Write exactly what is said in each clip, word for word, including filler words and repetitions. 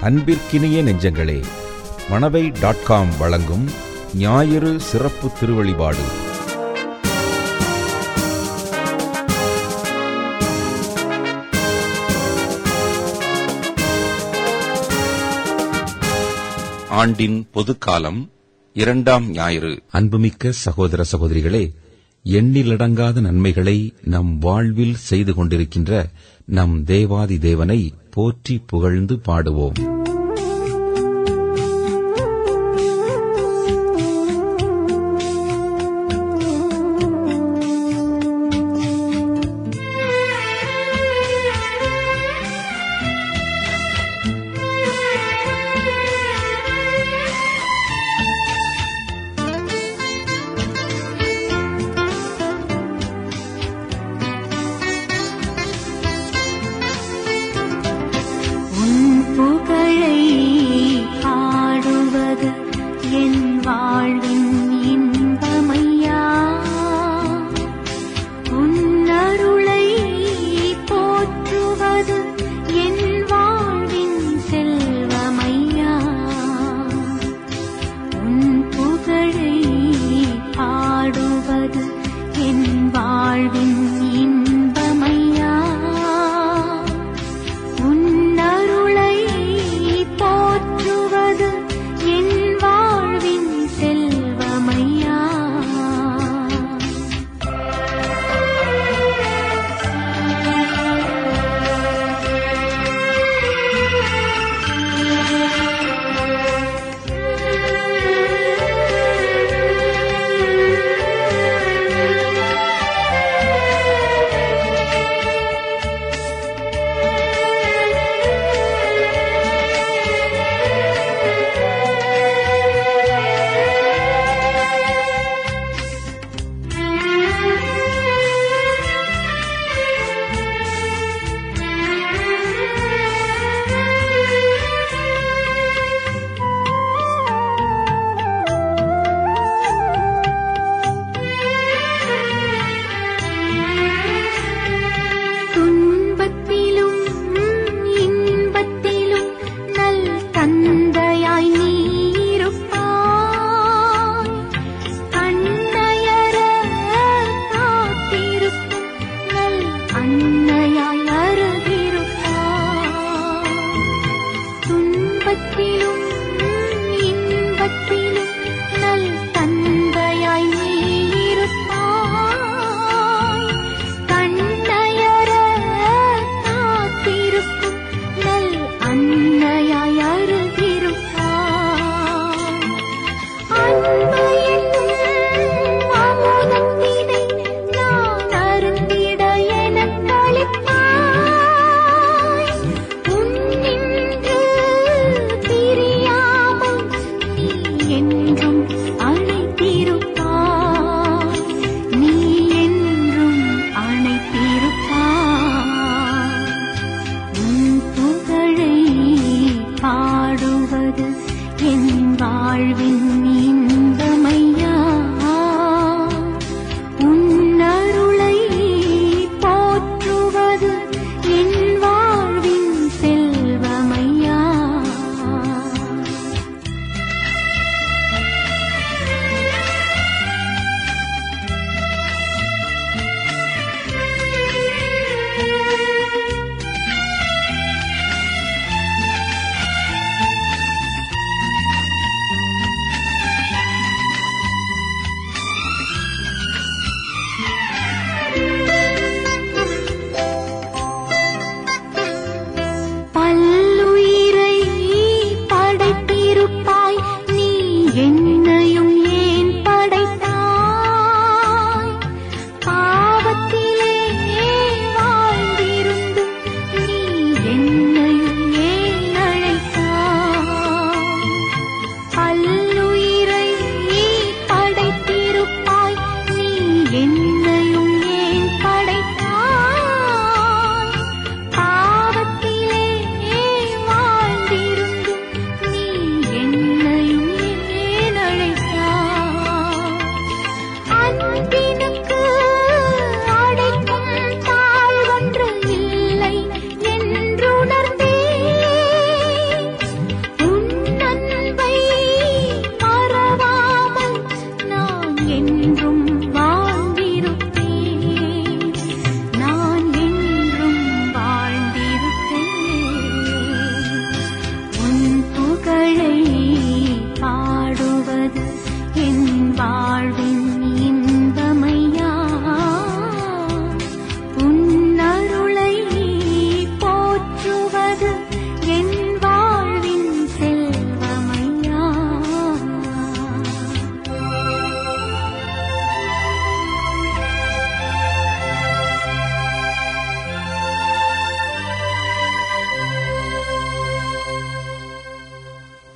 அன்பிற்கினிய நெஞ்சங்களே, Manavai dot com வழங்கும் ஞாயிறு சிறப்பு திருவழிபாடு. ஆண்டின் பொதுக்காலம் இரண்டாம் ஞாயிறு. அன்புமிக்க சகோதர சகோதரிகளே, எண்ணிலடங்காத நன்மைகளை நம் வாழ்வில் செய்து கொண்டிருக்கின்ற நம் தேவாதி தேவனை போற்றி புகழ்ந்து பாடுவோம்.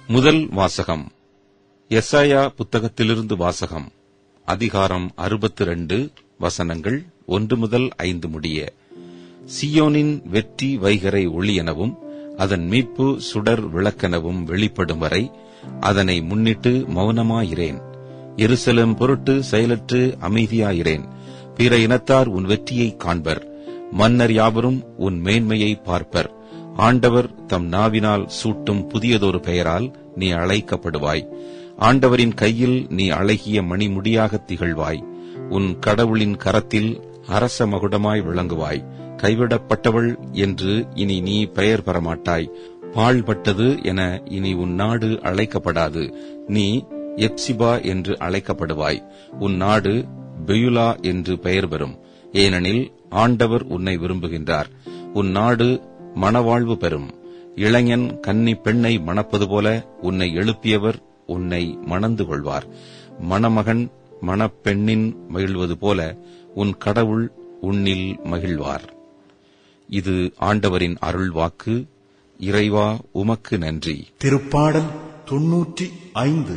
முதல் வாசகம். எசாயா புத்தகத்திலிருந்து வாசகம். அதிகாரம் அறுபத்தி இரண்டு, வசனங்கள் ஒன்று முதல் ஐந்து முடிய. சியோனின் வெற்றி வைகரை ஒளி எனவும் அதன் மீட்பு சுடர் விளக்கெனவும் வெளிப்படும் வரை அதனை முன்னிட்டு மௌனமாயிரேன். எருசலேம் பொருட்டு செயலற்று அமைதியாயிரேன். பிற இனத்தார் உன் வெற்றியை காண்பர். மன்னர் யாவரும் உன் மேன்மையை பார்ப்பர். ஆண்டவர் தம் நாவினால் சூட்டும் புதியதொரு பெயரால் நீ அழைக்கப்படுவாய். ஆண்டவரின் கையில் நீ அழகிய மணிமுடியாக திகழ்வாய். உன் கடவுளின் கரத்தில் அரச மகுடமாய் விளங்குவாய். கைவிடப்பட்டவள் என்று இனி நீ பெயர் பெறமாட்டாய். பாழ்பட்டது என இனி உன் நாடு அழைக்கப்படாது. நீ எப்சிபா என்று அழைக்கப்படுவாய். உன் நாடு பெயுலா என்று பெயர் பெறும். ஏனெனில் ஆண்டவர் உன்னை விரும்புகின்றார். உன் நாடு மணவாழ்வு பெறும். இளைஞன் கன்னி பெண்ணை மணப்பது போல உன்னை எழுப்பியவர் உன்னை மணந்து கொள்வார். மணமகன் மணப்பெண்ணின் மகிழ்வது போல உன் கடவுள் உன்னில் மகிழ்வார். இது ஆண்டவரின் அருள் வாக்கு. இறைவா, உமக்கு நன்றி. திருப்பாடல் தொன்னூற்றி ஐந்து.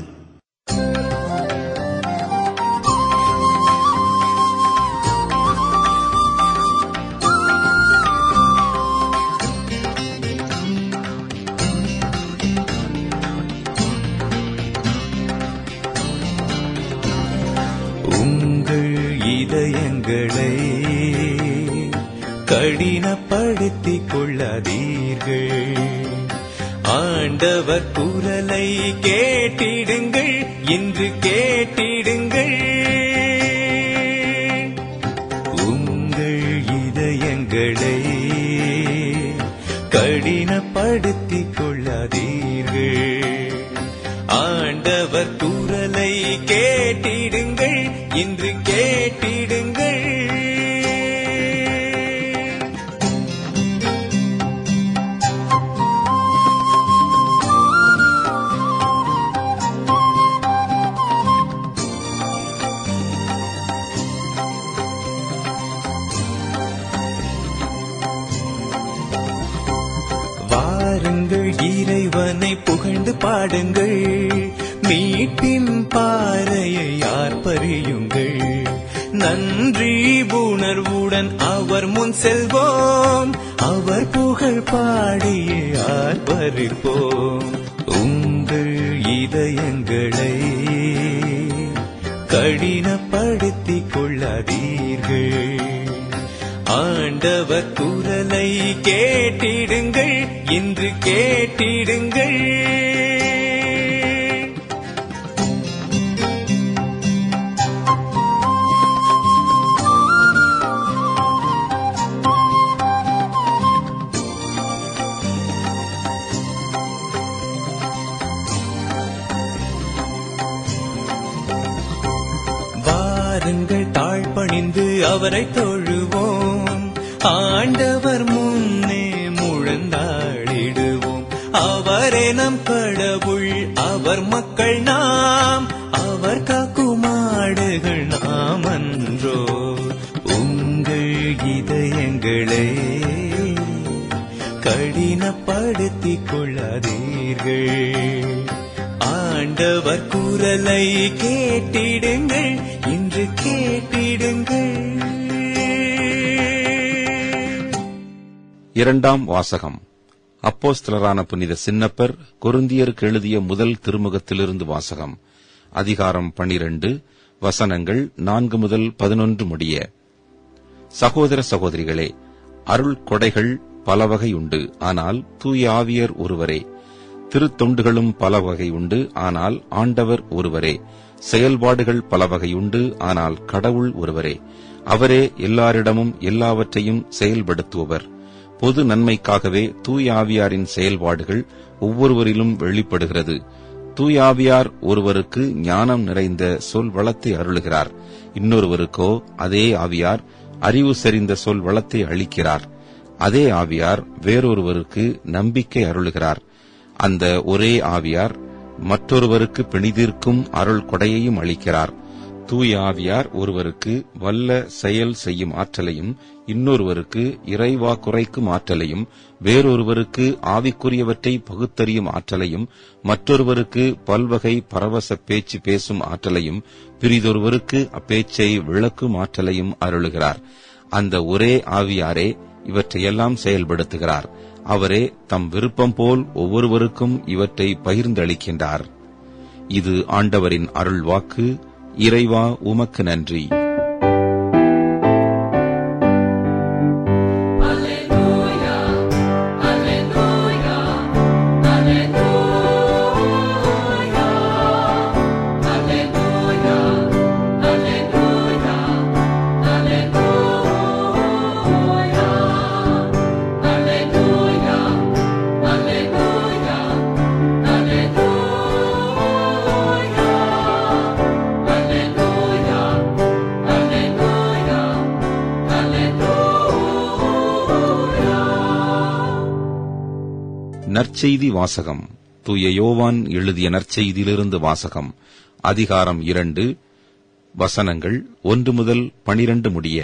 உங்கள் இதயங்களை கடினப்படுத்திக் கொள்ளாதீர்கள். ஆண்டவர் குரலை கேட்டிடுங்கள், இன்று கேட்டிடுங்கள். உங்கள் இதயங்களை கடினப்படுத்திக் கொள்ளாதீர்கள். ஆண்டவர் குரலை கேட்டிடுங்கள், இன்று கேட்டிடுங்கள். வாருங்கள், இறைவனை புகழ்ந்து பாடுங்கள். மீட்பின் பாறையை ஆர்ப்பரியுங்கள். நன்றி உணர்வுடன் அவர் முன் செல்வோம். அவர் புகழ் பாடியே ஆர்ப்பரிப்போம். உங்கள் இதயங்களை கடினப்படுத்திக் கொள்ளாதீர்கள். ஆண்டவர் குரலை கேட்டிடுங்கள், இன்று கேட்டிடுங்கள். வாருங்கள், தாழ்பணிந்து அவரை தொழுவோம். ஆண்டவர் முன்னே முழந்தாடிடுவோம். அவரே நம் கடவுள், அவர் மக்கள் நாம். அவர் காக்கும் ஆடுகள் நாம் அன்றோ. உங்கள் இதயங்களை கடினப்படுத்திக் கொள்ளாதீர்கள். ஆண்டவர் குரலை கேட்டிடுங்கள், இன்று கேட்டிடுங்கள். இரண்டாம் வாசகம். அப்போஸ்தலரான புனித சின்னப்பர் கொரிந்தியருக்கு எழுதிய முதல் திருமுகத்திலிருந்து வாசகம். அதிகாரம் பனிரண்டு, வசனங்கள் நான்கு முதல் பதினொன்று முடிய. சகோதர சகோதரிகளே, அருள் கொடைகள் பல வகை உண்டு, ஆனால் தூய ஆவியர் ஒருவரே. திருத்தொண்டுகளும் பல வகை உண்டு, ஆனால் ஆண்டவர் ஒருவரே. செயல்பாடுகள் பல வகை உண்டு, ஆனால் கடவுள் ஒருவரே. அவரே எல்லாரிடமும் எல்லாவற்றையும் செயல்படுத்துபவர். பொது நன்மைக்காகவே தூய ஆவியாரின் செயல்பாடுகள் ஒவ்வொருவரிலும் வெளிப்படுகிறது. தூய ஆவியார் ஒருவருக்கு ஞானம் நிறைந்த சொல் வளத்தை அருளுகிறார். இன்னொருவருக்கோ அதே ஆவியார் அறிவு செறிந்த சொல் வளத்தை அளிக்கிறார். அதே ஆவியார் வேறொருவருக்கு நம்பிக்கை அருளுகிறார். அந்த ஒரே ஆவியார் மற்றொருவருக்கு பிணிதீர்க்கும் அருள் கொடையையும் அளிக்கிறார். தூய ஆவியார் ஒருவருக்கு வல்ல செயல் செய்யும் ஆற்றலையும், இன்னொருவருக்கு இறைவா குறைக்கும் ஆற்றலையும், வேறொருவருக்கு ஆவிக்குரியவற்றை பகுத்தறியும் ஆற்றலையும், மற்றொருவருக்கு பல்வகை பரவச பேச்சு பேசும் ஆற்றலையும், பிறிதொருவருக்கு அப்பேச்சை விளக்கும் ஆற்றலையும் அருளுகிறார். அந்த ஒரே ஆவியாரே இவற்றையெல்லாம் செயல்படுத்துகிறார். அவரே தம் விருப்பம் போல் ஒவ்வொருவருக்கும் இவற்றை பகிர்ந்தளிக்கின்றார். இது ஆண்டவரின் அருள் வாக்கு. இறைவா, உமக்கு நன்றி. நற்செய்தி வாசகம். தூய யோவான் எழுதிய நற்செய்தியிலிருந்து வாசகம். அதிகாரம் இரண்டு, வசனங்கள் ஒன்று முதல் பனிரண்டு முடிய.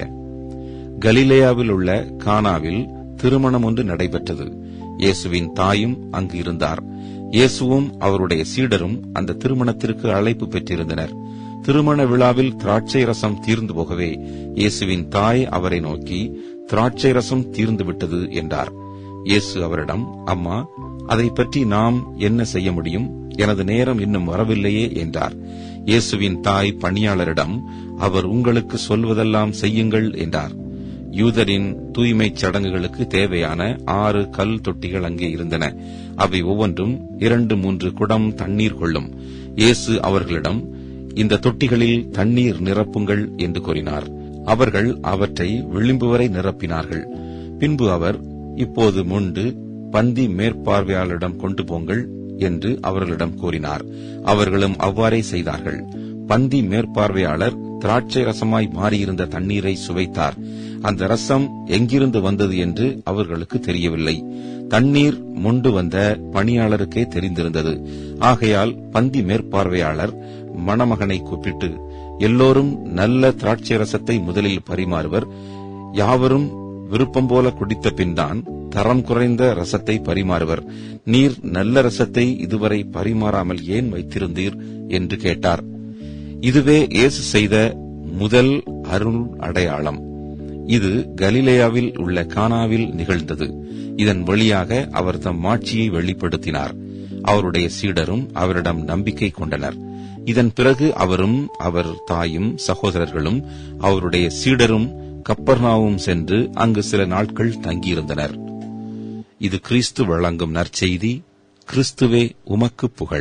கலிலேயாவில் உள்ள கானாவில் திருமணம் ஒன்று நடைபெற்றது. இயேசுவின் தாயும் அங்கு இருந்தார். இயேசுவும் அவருடைய சீடரும் அந்த திருமணத்திற்கு அழைப்பு பெற்றிருந்தனர். திருமண விழாவில் திராட்சை ரசம் தீர்ந்து போகவே இயேசுவின் தாய் அவரை நோக்கி, திராட்சை ரசம் தீர்ந்துவிட்டது என்றார். இயேசு அவரிடம், அம்மா, அதை பற்றி நாம் என்ன செய்ய முடியும்? எனது நேரம் இன்னும் வரவில்லையே என்றார். இயேசுவின் தாய் பணியாளரிடம், அவர் உங்களுக்கு சொல்வதெல்லாம் செய்யுங்கள் என்றார். யூதரின் தூய்மைச் சடங்குகளுக்கு தேவையான ஆறு கல் தொட்டிகள் அங்கே இருந்தன. அவை ஒவ்வொன்றும் இரண்டு மூன்று குடம் தண்ணீர் கொள்ளும். இயேசு அவர்களிடம், இந்த தொட்டிகளில் தண்ணீர் நிரப்புங்கள் என்று கூறினார். அவர்கள் அவற்றை விளிம்பு வரை நிரப்பினார்கள். பின்பு அவர், இப்போது முண்டு பந்தி மேற்பார்வையாளரிடம் கொண்டு போங்கள் என்று அவர்களிடம் கூறினார். அவர்களும் அவ்வாறே செய்தார்கள். பந்தி மேற்பார்வையாளர் திராட்சை ரசமாய் மாறியிருந்த தண்ணீரை சுவைத்தார். அந்த ரசம் எங்கிருந்து வந்தது என்று அவர்களுக்கு தெரியவில்லை. தண்ணீர் முண்டு வந்த பணியாளருக்கே தெரிந்திருந்தது. ஆகையால் பந்தி மேற்பார்வையாளர் மணமகனை கூப்பிட்டு, எல்லோரும் நல்ல திராட்சை ரசத்தை முதலில் பரிமாறுவர், யாவரும் விருப்பம் போல குடித்த பின்தான் தரம் குறைந்த ரசத்தை பரிமாறுவர். நீர் நல்ல ரசத்தை இதுவரை பரிமாறாமல் ஏன் வைத்திருந்தீர் என்று கேட்டார். இதுவே இயேசு செய்த முதல் அருள் அடையாளம். இது கலிலேயாவில் உள்ள கானாவில் நிகழ்ந்தது. இதன் வழியாக அவர் தம் மாட்சியை வெளிப்படுத்தினார். அவருடைய சீடரும் அவரிடம் நம்பிக்கை கொண்டனர். இதன் பிறகு அவரும் அவர் தாயும் சகோதரர்களும் அவருடைய சீடரும் கப்பர்நாவும் சென்று அங்கு சில நாட்கள் தங்கியிருந்தனர். இது கிறிஸ்து வழங்கும் நற்செய்தி. கிறிஸ்துவே உமக்கு புகழ்.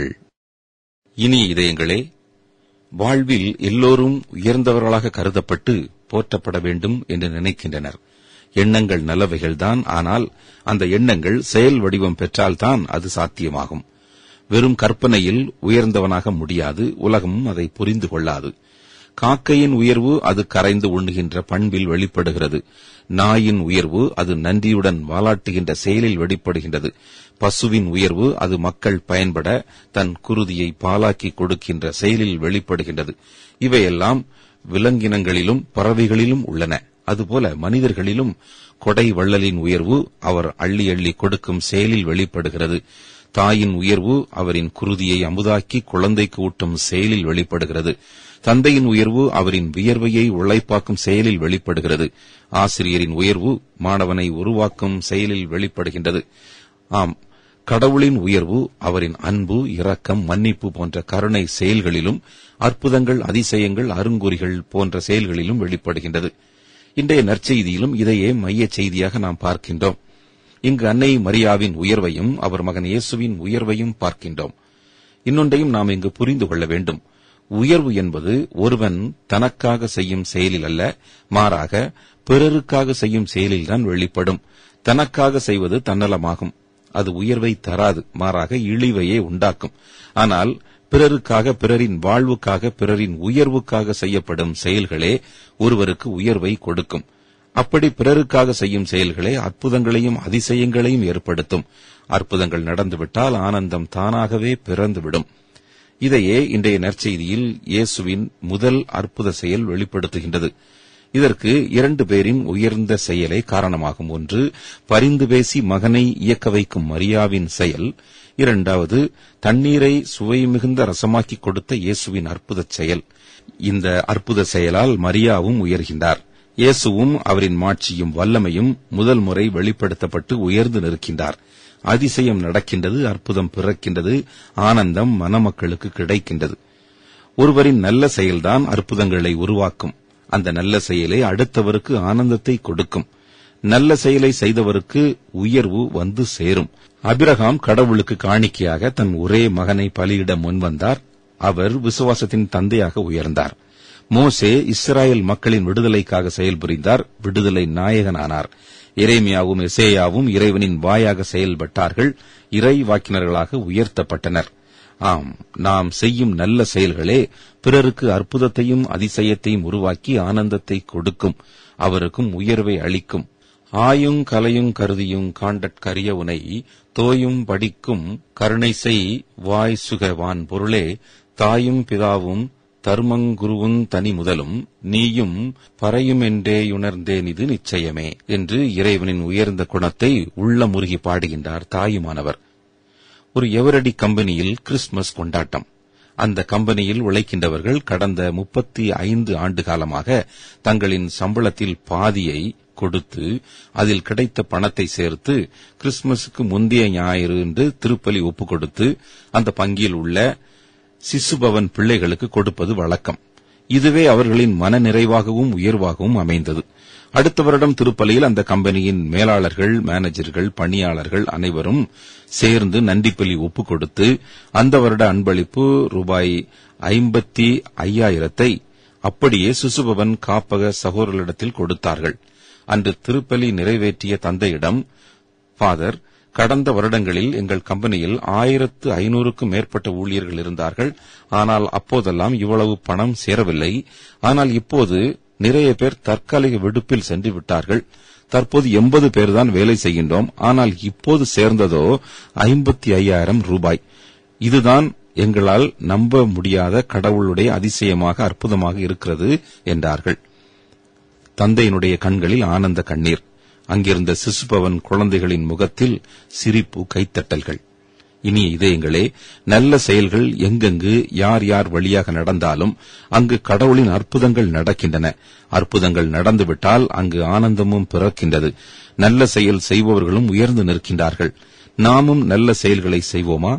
இனி இதயங்களே, வாழ்வில் எல்லோரும் உயர்ந்தவர்களாக கருதப்பட்டு போற்றப்பட வேண்டும் என்று நினைக்கின்றனர். எண்ணங்கள் நல்லவைகள்தான். ஆனால் அந்த எண்ணங்கள் செயல் வடிவம் பெற்றால்தான் அது சாத்தியமாகும். வெறும் கற்பனையில் உயர்ந்தவனாக முடியாது. உலகமும் அதை புரிந்து கொள்ளாது. காக்கையின் உயர்வு அது கரைந்து உண்ணுகின்ற பண்பில் வெளிப்படுகிறது. நாயின் உயர்வு அது நன்றியுடன் வாலாட்டுகின்ற செயலில் வெளிப்படுகின்றது. பசுவின் உயர்வு அது மக்கள் பயன்பட தன் குருதியை பாலாக்கி கொடுக்கின்ற செயலில் வெளிப்படுகின்றது. இவையெல்லாம் விலங்கினங்களிலும் பறவைகளிலும் உள்ளன. அதுபோல மனிதர்களிலும் கொடை வள்ளலின் உயர்வு அவர் அள்ளி அள்ளி கொடுக்கும் செயலில் வெளிப்படுகிறது. தாயின் உயர்வு அவரின் குருதியை அமுதாக்கி குழந்தைக்கு ஊட்டும் செயலில் வெளிப்படுகிறது. தந்தையின் உயர்வு அவரின் வியர்வையை உழைப்பாக்கும் செயலில் வெளிப்படுகிறது. ஆசிரியரின் உயர்வு மாணவனை உருவாக்கும் செயலில் வெளிப்படுகின்றது. ஆம், கடவுளின் உயர்வு அவரின் அன்பு, இரக்கம், மன்னிப்பு போன்ற கருணை செயல்களிலும், அற்புதங்கள், அதிசயங்கள், அருங்குறிகள் போன்ற செயல்களிலும் வெளிப்படுகின்றது. இன்றைய நற்செய்தியிலும் இதையே மைய செய்தியாக நாம் பார்க்கின்றோம். இங்கு அன்னை மரியாவின் உயர்வையும் அவர் மகன் இயேசுவின் உயர்வையும் பார்க்கின்றோம். இன்னொன்றையும் நாம் இங்கு புரிந்து கொள்ள வேண்டும். உயர்வு என்பது ஒருவன் தனக்காக செய்யும் செயலில் அல்ல, மாறாக பிறருக்காக செய்யும் செயலில்தான் வெளிப்படும். தனக்காக செய்வது தன்னலமாகும். அது உயர்வை தராது, மாறாக இழிவையே உண்டாக்கும். ஆனால் பிறருக்காக, பிறரின் வாழ்வுக்காக, பிறரின் உயர்வுக்காக செய்யப்படும் செயல்களே ஒருவருக்கு உயர்வை கொடுக்கும். அப்படி பிறருக்காக செய்யும் செயல்களே அற்புதங்களையும் அதிசயங்களையும் ஏற்படுத்தும். அற்புதங்கள் நடந்துவிட்டால் ஆனந்தம் தானாகவே பிறந்துவிடும். இதையே இன்றைய நற்செய்தியில் இயேசுவின் முதல் அற்புத செயல் வெளிப்படுத்துகின்றது. இதற்கு இரண்டு பேரின் உயர்ந்த செயலே காரணமாகும். ஒன்று, பரிந்து பேசி மகனை இயக்க வைக்கும் மரியாவின் செயல். இரண்டாவது, தண்ணீரை சுவை மிகுந்த ரசமாக்கி கொடுத்த இயேசுவின் அற்புத செயல். இந்த அற்புத செயலால் மரியாவும் உயர்கின்றார். இயேசுவும் அவரின் மாட்சியும் வல்லமையும் முதல் முறை வெளிப்படுத்தப்பட்டு உயர்ந்து நிற்கின்றார். அதிசயம் நடக்கின்றது, அற்புதம் பிறக்கின்றது, ஆனந்தம் மணமக்களுக்கு கிடைக்கின்றது. ஒருவரின் நல்ல செயல்தான் அற்புதங்களை உருவாக்கும். அந்த நல்ல செயலை அடுத்தவருக்கு ஆனந்தத்தை கொடுக்கும். நல்ல செயலை செய்தவருக்கு உயர்வு வந்து சேரும். அபிரகாம் கடவுளுக்கு காணிக்கையாக தன் ஒரே மகனை பலியிட முன்வந்தார். அவர் விசுவாசத்தின் தந்தையாக உயர்ந்தார். மோசே இஸ்ராயேல் மக்களின் விடுதலைக்காக செயல்புரிந்தார், விடுதலை நாயகனானார். எரேமியாவும் எசேயாவும் இறைவனின் வாயாக செயல்பட்டார்கள், இறை வாக்கினர்களாக உயர்த்தப்பட்டனர். ஆம், நாம் செய்யும் நல்ல செயல்களே பிறருக்கு அற்புதத்தையும் அதிசயத்தையும் உருவாக்கி ஆனந்தத்தை கொடுக்கும், அவருக்கும் உயர்வை அளிக்கும். ஆயுங் கலையுங் கருதியுங் காண்டற்கரிய உனை தோயும் படிக்கும் கருணை செய் வாய் சுகவான் பொருளே தாயும் பிதாவும் தர்மங்குருவுன் தனி முதலும் நீயும் பறையுமென்றேயுணர்ந்தேன் இது நிச்சயமே என்று இறைவனின் உயர்ந்த குணத்தை உள்ளமுருகி பாடுகின்றார் தாயுமானவர். ஒரு எவரடி கம்பெனியில் கிறிஸ்துமஸ் கொண்டாட்டம். அந்த கம்பெனியில் உழைக்கின்றவர்கள் கடந்த முப்பத்தி ஐந்து ஆண்டு காலமாக தங்களின் சம்பளத்தில் பாதியை கொடுத்து அதில் கிடைத்த பணத்தை சேர்த்து கிறிஸ்துமஸுக்கு முந்தைய ஞாயிறு என்று திருப்பலி ஒப்புக் கொடுத்து அந்த பங்கில் உள்ள சிசுபவன் பிள்ளைகளுக்கு கொடுப்பது வழக்கம். இதுவே அவர்களின் மன நிறைவாகவும் உயர்வாகவும் அமைந்தது. அடுத்த வருடம் திருப்பலியில் அந்த கம்பெனியின் மேலாளர்கள், மேனேஜர்கள், பணியாளர்கள் அனைவரும் சேர்ந்து நன்றிப்பலி ஒப்புக் கொடுத்து அந்த வருட அன்பளிப்பு ரூபாய் ஐம்பத்தி ஐயாயிரத்தை அப்படியே சிசுபவன் காப்பக சகோதரர்களிடத்தில் கொடுத்தார்கள். அன்று திருப்பலி நிறைவேற்றிய தந்தையிடம், ஃபாதர், கடந்த வருடங்களில் எங்கள் கம்பெனியில் ஆயிரத்து ஐநூறுக்கும் மேற்பட்ட ஊழியர்கள் இருந்தார்கள். ஆனால் அப்போதெல்லாம் இவ்வளவு பணம் சேரவில்லை. ஆனால் இப்போது நிறைய பேர் தற்காலிக விடுப்பில் சென்று விட்டார்கள். தற்போது எண்பது பேர்தான் வேலை செய்கின்றோம். ஆனால் இப்போது சேர்ந்ததோ ஐம்பத்தி ஐயாயிரம் ரூபாய். இதுதான் எங்களால் நம்ப முடியாத கடவுளுடைய அதிசயமாக அற்புதமாக இருக்கிறது என்றார்கள். தந்தையினுடைய கண்களில் ஆனந்த கண்ணீர். அங்கிருந்த சிசுபவன் குழந்தைகளின் முகத்தில் சிரிப்பு, கைத்தட்டல்கள். இனி இதயங்களே, நல்ல செயல்கள் எங்கெங்கு யார் யார் வழியாக நடந்தாலும் அங்கு கடவுளின் அற்புதங்கள் நடக்கின்றன. அற்புதங்கள் நடந்துவிட்டால் அங்கு ஆனந்தமும் பிறக்கின்றது. நல்ல செயல் செய்பவர்களும் உயர்ந்து நிற்கின்றார்கள். நாமும் நல்ல செயல்களை செய்வோமா?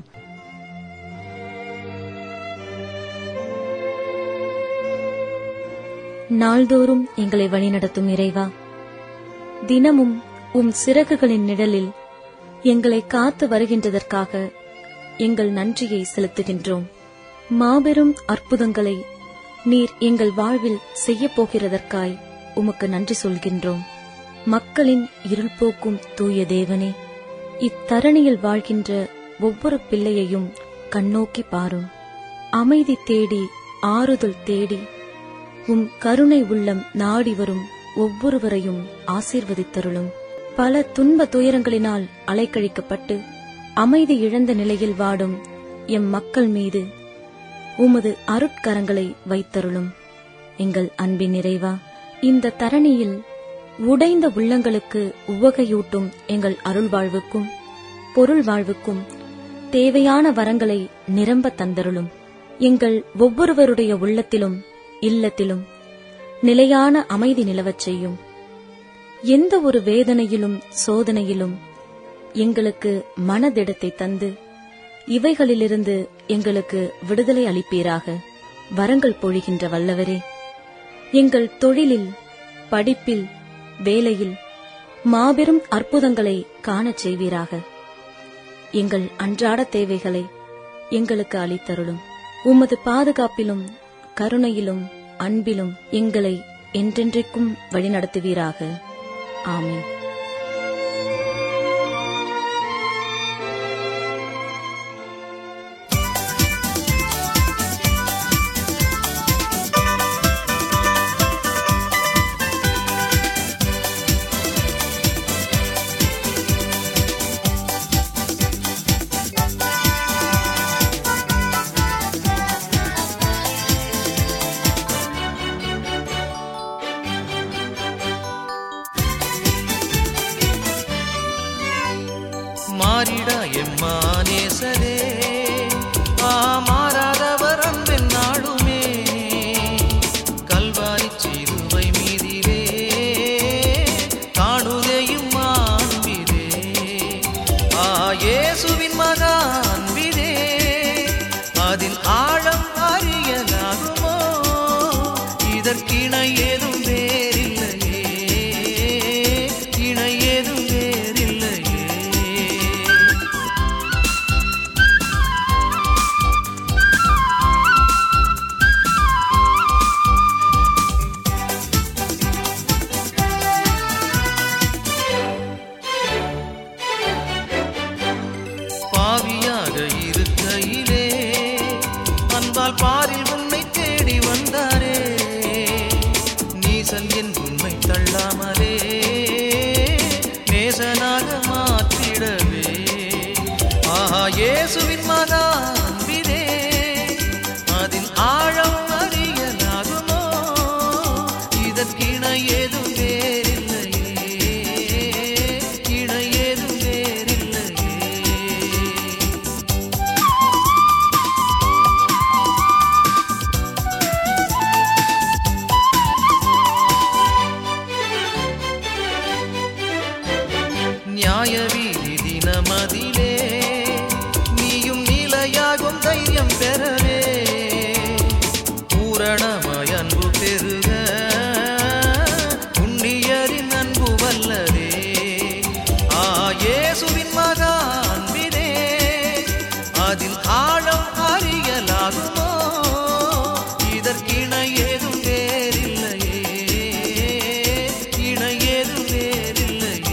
நாள்தோறும் எங்களை வழிநடத்தும் இறைவா, தினமும் உம் சிறகுகளின் நிழலில் எங்களை காத்து வருகின்றதற்காக எங்கள் நன்றியை செலுத்துகின்றோம். மாபெரும் அற்புதங்களை நீர் எங்கள் வாழ்வில் செய்யப் போகிறதற்காய் உமக்கு நன்றி சொல்கின்றோம். மக்களின் இருள் போக்கும் தூய தேவனே, இத்தரணியில் வாழ்கின்ற ஒவ்வொரு பிள்ளையையும் கண்ணோக்கி பாரும். அமைதி தேடி, ஆறுதல் தேடி உம் கருணை உள்ளம் நாடி வரும் ஒவ்வொருவரையும் ஆசீர்வதித்தருளும். பல துன்ப துயரங்களினால் அலைக்கழிக்கப்பட்டு அமைதி இழந்த நிலையில் வாடும் எம் மக்கள் மீது உமது அருட்கரங்களை வைத்தருளும். எங்கள் அன்பின் நிறைவா, இந்த தரணியில் உடைந்த உள்ளங்களுக்கு உவகையூட்டும் எங்கள் அருள் வாழ்வுக்கும் பொருள் வாழ்வுக்கும் தேவையான வரங்களை நிரம்ப தந்தருளும். எங்கள் ஒவ்வொருவருடைய உள்ளத்திலும் இல்லத்திலும் நிலையான அமைதி நிலவச் செய்யும். எந்த ஒரு வேதனையிலும் சோதனையிலும் எங்களுக்கு மனதிடத்தை தந்து இவைகளிலிருந்து எங்களுக்கு விடுதலை அளிப்பீராக. வரங்கள் பொழிகின்ற வல்லவரே, எங்கள் தொழிலில், படிப்பில், வேலையில் மாபெரும் அற்புதங்களை காணச் செய்வீராக. எங்கள் அன்றாட தேவைகளை எங்களுக்கு அளித்தருளும். உமது பாதுகாப்பிலும் கருணையிலும் அன்பிலும் எங்களை என்றென்றைக்கும் வழிநடத்துவீராக. ஆமென். எம்மானேசரே, ஆ மாறாதவர் அன்பென் நாளுமே. கல்வாரி சிலுவை மீதிலே காணுதையும் அன்பிலே, ஆ இயேசுவின் மகா அன்பிலே, அதின் ஆழம் அறியலாகுமோ? இதற்கிணை ஏதும் வேறில்லையே, இணை ஏதும் வேறில்லையே. பாவியாக இருக்கையிலே அன்பால் பாரில் உன்னை தேடி வந்தாரே, நீசன் என் உண்மை தள்ளாமலே நேசனாக மாற்றிடவே. ஆஹா இயேசுவின் மகா அன்பிலே, அதின் ஆழம் அறியலாகுமோ? இதற்கிணை ஏதும் வேறில்லையே, இணை ஏதும் வேறில்லையே. நியாய வீதி தினமதிலே நீயும் நிலையாகும் தைரியம் பெறவே, பூரணமாய் அன்பு பெருக புண்ணியரின் அன்பு வல்லதே. ஆ இயேசுவின் மகா அன்பிலே, அதின் ஆழம் அறியலாகுமோ? இதற்கிணை ஏதும் வேறில்லையே, இணை ஏதும் வேறில்லையே.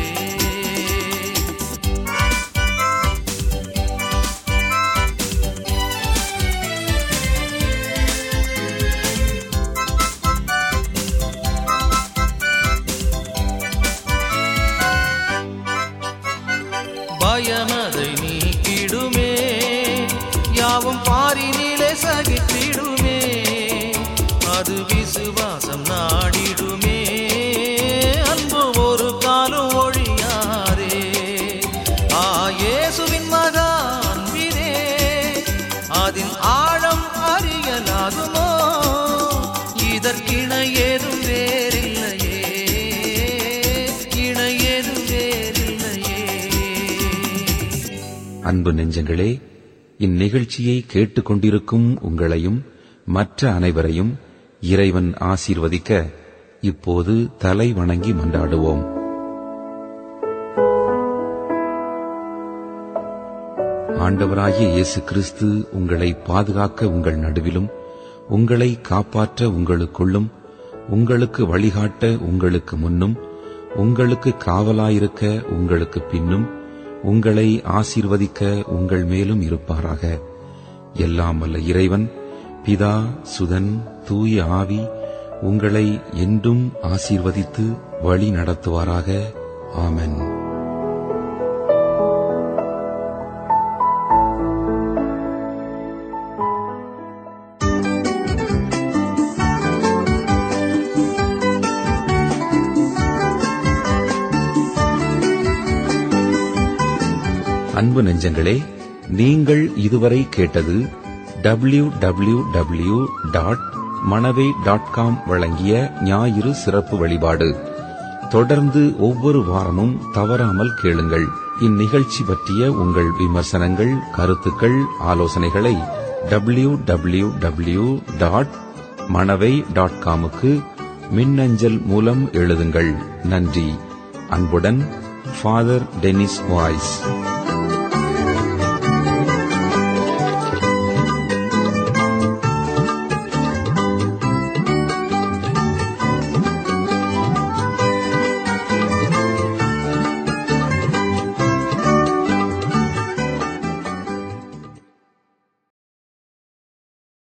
பயமதை நீக்கிடுமே, யாவும் பாரினிலே சகித்திடுமே, அது விசுவாசம் நாடிடுமே, அன்பு ஒரு காலம் ஒழியாரே. ஆ இயேசுவின் மகா அன்பிலே, அதின் ஆழம் அறியலாகுமோ? இதற்கிணை ஏதும் வேறில்லையே, இணை ஏதும் வேறில்லையே. அன்பு நெஞ்சங்களே, இந்நிகழ்ச்சியை கேட்டுக்கொண்டிருக்கும் உங்களையும் மற்ற அனைவரையும் இறைவன் ஆசீர்வதிக்க இப்போது தலை வணங்கி மன்றாடுவோம். ஆண்டவராகிய இயேசு கிறிஸ்து உங்களை பாதுகாக்க உங்கள் நடுவிலும், உங்களை காப்பாற்ற உங்களுக்குள்ளும், உங்களுக்கு வழிகாட்ட உங்களுக்கு முன்னும், உங்களுக்கு காவலாயிருக்க உங்களுக்கு பின்னும், உங்களை ஆசீர்வதிக்க உங்கள் மேலும் இருப்பாராக. எல்லாம் வல்ல இறைவன் பிதா, சுதன், தூய ஆவி உங்களை என்றும் ஆசீர்வதித்து வழி நடத்துவாராக. ஆமென். அன்பு நெஞ்சங்களே, நீங்கள் இதுவரை கேட்டது W W W dot Manavai dot com வழங்கிய ஞாயிறு சிறப்பு வழிபாடு. தொடர்ந்து ஒவ்வொரு வாரமும் தவறாமல் கேளுங்கள். இந்நிகழ்ச்சி பற்றிய உங்கள் விமர்சனங்கள், கருத்துக்கள், ஆலோசனைகளை W W W dot Manavai dot காமுக்கு மின்னஞ்சல் மூலம் எழுதுங்கள். நன்றி. அன்புடன் ஃபாதர் டெனிஸ் வாய்ஸ்.